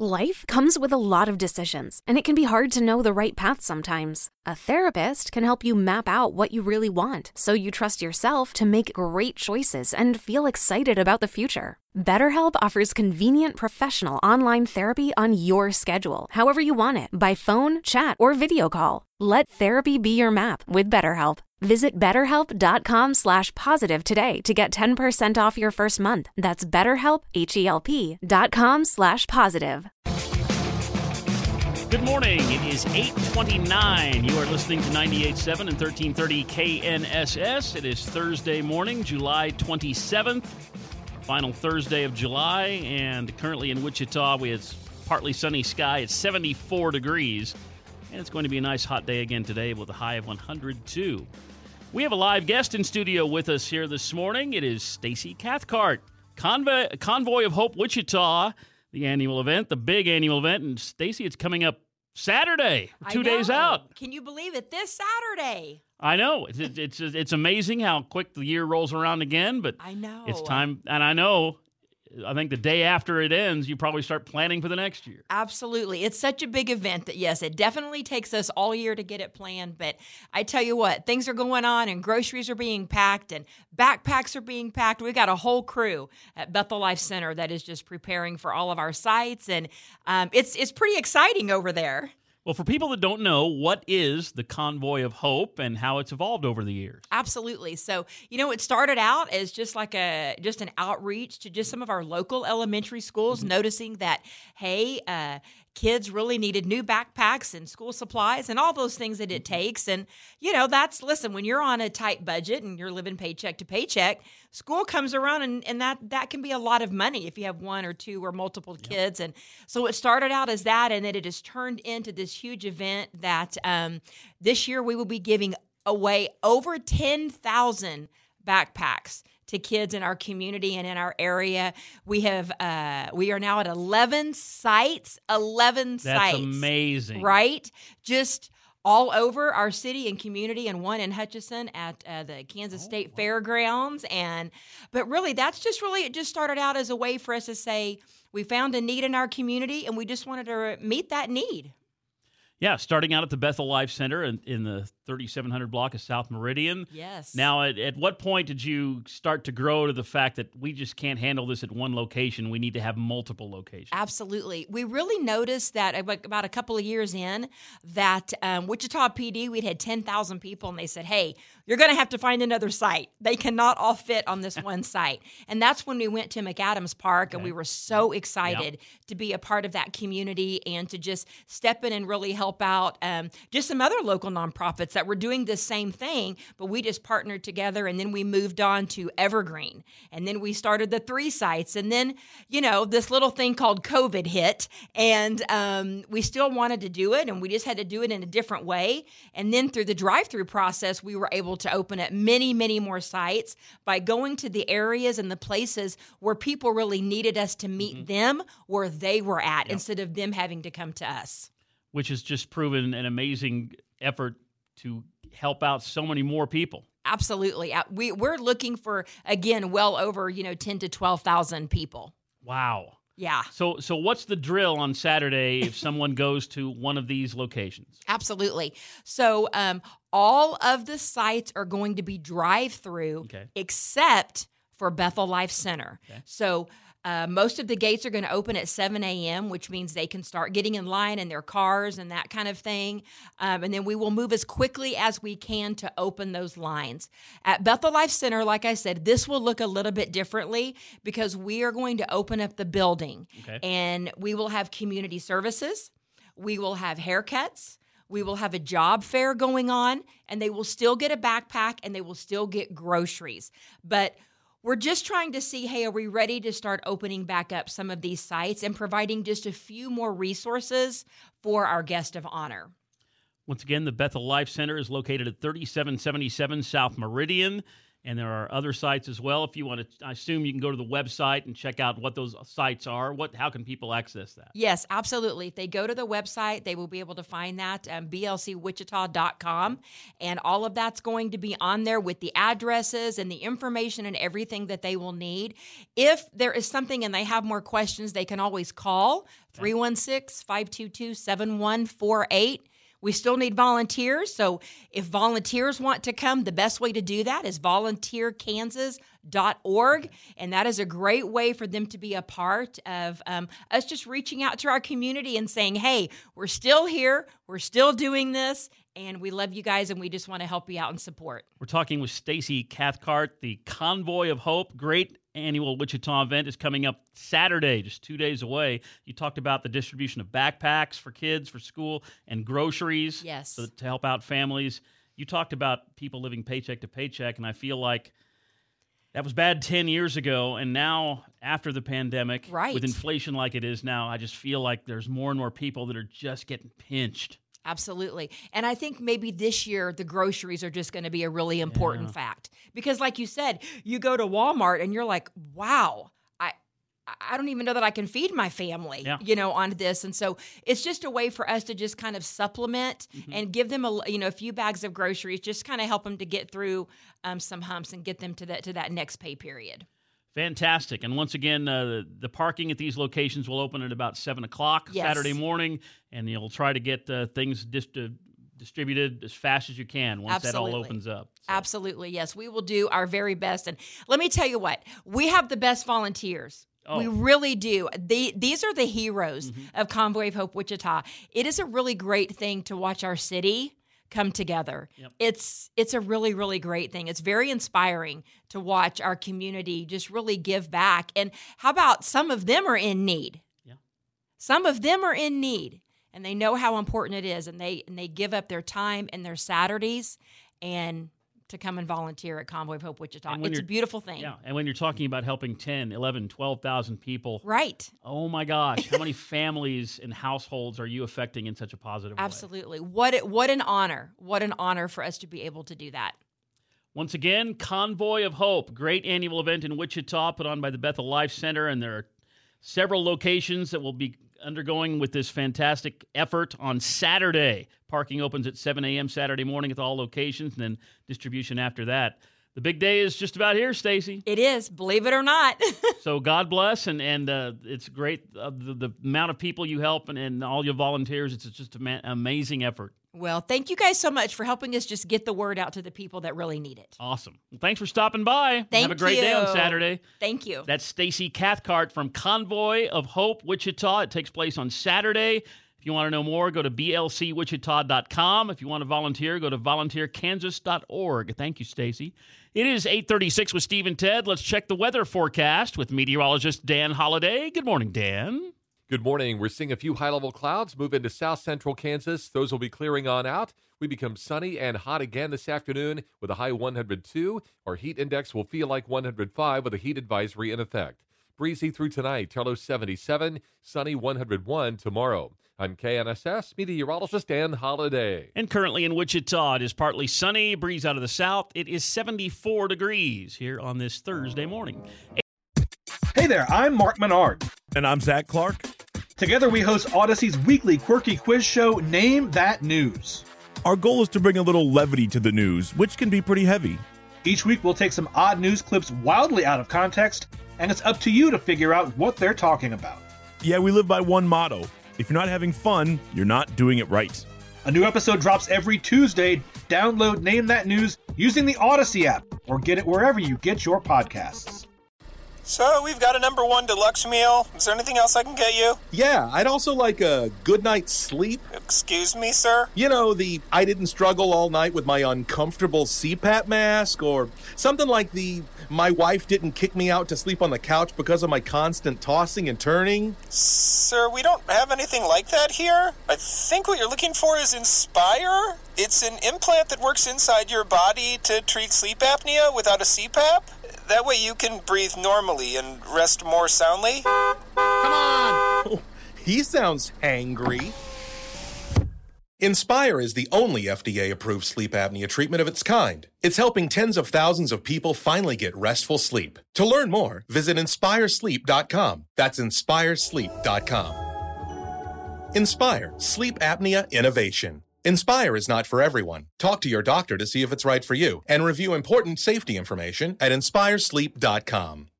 Life comes with a lot of decisions, and it can be hard to know the right path sometimes. A therapist can help you map out what you really want, so you trust yourself to make great choices and feel excited about the future. BetterHelp offers convenient professional online therapy on your schedule, however you want it, by phone, chat, or video call. Let therapy be your map with BetterHelp. Visit BetterHelp.com/positive today to get 10% off your first month. That's BetterHelp, HELP.com/positive. Good morning. It is 8:29. You are listening to 98.7 and 1330 KNSS. It is Thursday morning, July 27th, final Thursday of July, and currently in Wichita, we have partly sunny sky. It's 74 degrees, and it's going to be a nice hot day again today with a high of 102. We have a live guest in studio with us here this morning. It is Stacy Cathcart, Convoy of Hope Wichita, the annual event, the big annual event. And Stacy, it's coming up Saturday, 2 days out. Can you believe it? This Saturday. I know. It's amazing how quick the year rolls around again, but I know. It's time. And I think the day after it ends, you probably start planning for the next year. Absolutely. It's such a big event that, yes, it definitely takes us all year to get it planned. But I tell you what, things are going on and groceries are being packed and backpacks are being packed. We've got a whole crew at Bethel Life Center that is just preparing for all of our sites. And it's pretty exciting over there. Well, for people that don't know, what is the Convoy of Hope and how it's evolved over the years? Absolutely. So, it started out as just an outreach to just some of our local elementary schools, noticing that, hey, kids really needed new backpacks and school supplies and all those things that it takes. And, listen, when you're on a tight budget and you're living paycheck to paycheck, school comes around and that can be a lot of money if you have one or two or multiple kids. And so it started out as that, and then it has turned into this huge event that this year we will be giving away over 10,000 backpacks to kids in our community and in our area. We are now at 11 sites. 11 sites. That's amazing. Right? Just all over our city and community, and one in Hutchinson at the Kansas State Fairgrounds. But really, it just started out as a way for us to say, we found a need in our community, and we just wanted to meet that need. Yeah, starting out at the Bethel Life Center in the 3700 block of South Meridian. Yes. Now, at what point did you start to grow to the fact that we just can't handle this at one location? We need to have multiple locations. Absolutely. We really noticed that about a couple of years in that Wichita PD, we'd had 10,000 people, and they said, hey, you're going to have to find another site. They cannot all fit on this one site. And that's when we went to McAdams Park, and we were so excited to be a part of that community and to just step in and really help out just some other local nonprofits that were doing the same thing, but we just partnered together, and then we moved on to Evergreen, and then we started the 3 sites, and then this little thing called COVID hit, and we still wanted to do it, and we just had to do it in a different way. And then through the drive-through process, we were able to open up many, many more sites by going to the areas and the places where people really needed us to meet them where they were at, instead of them having to come to us. Which has just proven an amazing effort to help out so many more people. Absolutely. We're looking for, again, well over 10 to 12,000 people. Wow. Yeah. So what's the drill on Saturday if someone goes to one of these locations? Absolutely. So all of the sites are going to be drive-through, except for Bethel Life Center. Okay. So most of the gates are going to open at 7 a.m., which means they can start getting in line in their cars and that kind of thing. And then we will move as quickly as we can to open those lines. At Bethel Life Center, like I said, this will look a little bit differently because we are going to open up the building. Okay. And we will have community services. We will have haircuts. We will have a job fair going on, and they will still get a backpack, and they will still get groceries. But we're just trying to see, hey, are we ready to start opening back up some of these sites and providing just a few more resources for our guest of honor? Once again, the Bethel Life Center is located at 3777 South Meridian. And there are other sites as well. If you want to, I assume you can go to the website and check out what those sites are. How can people access that? Yes, absolutely. If they go to the website, they will be able to find that, blcwichita.com. And all of that's going to be on there with the addresses and the information and everything that they will need. If there is something and they have more questions, they can always call 316-522-7148. We still need volunteers, so if volunteers want to come, the best way to do that is volunteerkansas.org, and that is a great way for them to be a part of us just reaching out to our community and saying, hey, we're still here, we're still doing this, and we love you guys, and we just want to help you out and support. We're talking with Stacy Cathcart, the Convoy of Hope. Great annual Wichita event is coming up Saturday, just 2 days away. You talked about the distribution of backpacks for kids, for school, and groceries. Yes. To help out families. You talked about people living paycheck to paycheck, and I feel like that was bad 10 years ago, and now after the pandemic, right, with inflation like it is now, I just feel like there's more and more people that are just getting pinched. Absolutely. And I think maybe this year the groceries are just going to be a really important fact. Because like you said, you go to Walmart and you're like, wow, I don't even know that I can feed my family, on this. And so it's just a way for us to just kind of supplement and give them a few bags of groceries, just kind of help them to get through some humps and get them to that next pay period. Fantastic. And once again, the parking at these locations will open at about 7 o'clock Saturday morning, and you'll try to get things distributed as fast as you can once that all opens up. So. Absolutely, yes. We will do our very best. And let me tell you what, we have the best volunteers. Oh. We really do. These are the heroes of Convoy of Hope Wichita. It is a really great thing to watch our city come together. Yep. It's a really, really great thing. It's very inspiring to watch our community just really give back. And how about some of them are in need? Yeah. Some of them are in need, and they know how important it is, and they give up their time and their Saturdays and to come and volunteer at Convoy of Hope Wichita. It's a beautiful thing. Yeah, and when you're talking about helping 10, 11, 12,000 people. Right. Oh, my gosh. How many families and households are you affecting in such a positive way? Absolutely. What an honor. What an honor for us to be able to do that. Once again, Convoy of Hope, great annual event in Wichita put on by the Bethel Life Center, and there are several locations that will be undergoing with this fantastic effort on Saturday. Parking opens at 7 a.m. Saturday morning at all locations, and then distribution after that. The big day is just about here, Stacy. It is, believe it or not. So God bless, and it's great, the amount of people you help and all your volunteers. It's just an amazing effort. Well, thank you guys so much for helping us just get the word out to the people that really need it. Awesome. Well, thanks for stopping by. Thank you. Have a great day on Saturday. Thank you. That's Stacy Cathcart from Convoy of Hope, Wichita. It takes place on Saturday. If you want to know more, go to blcwichita.com. If you want to volunteer, go to volunteerkansas.org. Thank you, Stacy. It is 8:36 with Steve and Ted. Let's check the weather forecast with meteorologist Dan Holliday. Good morning, Dan. Good morning. We're seeing a few high-level clouds move into south central Kansas. Those will be clearing on out. We become sunny and hot again this afternoon with a high 102. Our heat index will feel like 105 with a heat advisory in effect. Breezy through tonight, low 77, sunny 101 tomorrow. I'm KNSS meteorologist Dan Holliday. And currently in Wichita, it is partly sunny, breeze out of the south. It is 74 degrees here on this Thursday morning. Hey there, I'm Mark Menard. And I'm Zach Clark. Together we host Odyssey's weekly quirky quiz show, Name That News. Our goal is to bring a little levity to the news, which can be pretty heavy. Each week we'll take some odd news clips wildly out of context, and it's up to you to figure out what they're talking about. Yeah, we live by one motto. If you're not having fun, you're not doing it right. A new episode drops every Tuesday. Download Name That News using the Odyssey app, or get it wherever you get your podcasts. So, we've got a number 1 deluxe meal. Is there anything else I can get you? Yeah, I'd also like a good night's sleep. Excuse me, sir? You know, the I didn't struggle all night with my uncomfortable CPAP mask, or something like the my wife didn't kick me out to sleep on the couch because of my constant tossing and turning. Sir, we don't have anything like that here. I think what you're looking for is Inspire. It's an implant that works inside your body to treat sleep apnea without a CPAP. That way you can breathe normally and rest more soundly. Come on! Oh, he sounds hangry. Inspire is the only FDA-approved sleep apnea treatment of its kind. It's helping tens of thousands of people finally get restful sleep. To learn more, visit InspireSleep.com. That's InspireSleep.com. Inspire, sleep apnea innovation. Inspire is not for everyone. Talk to your doctor to see if it's right for you and review important safety information at InspireSleep.com.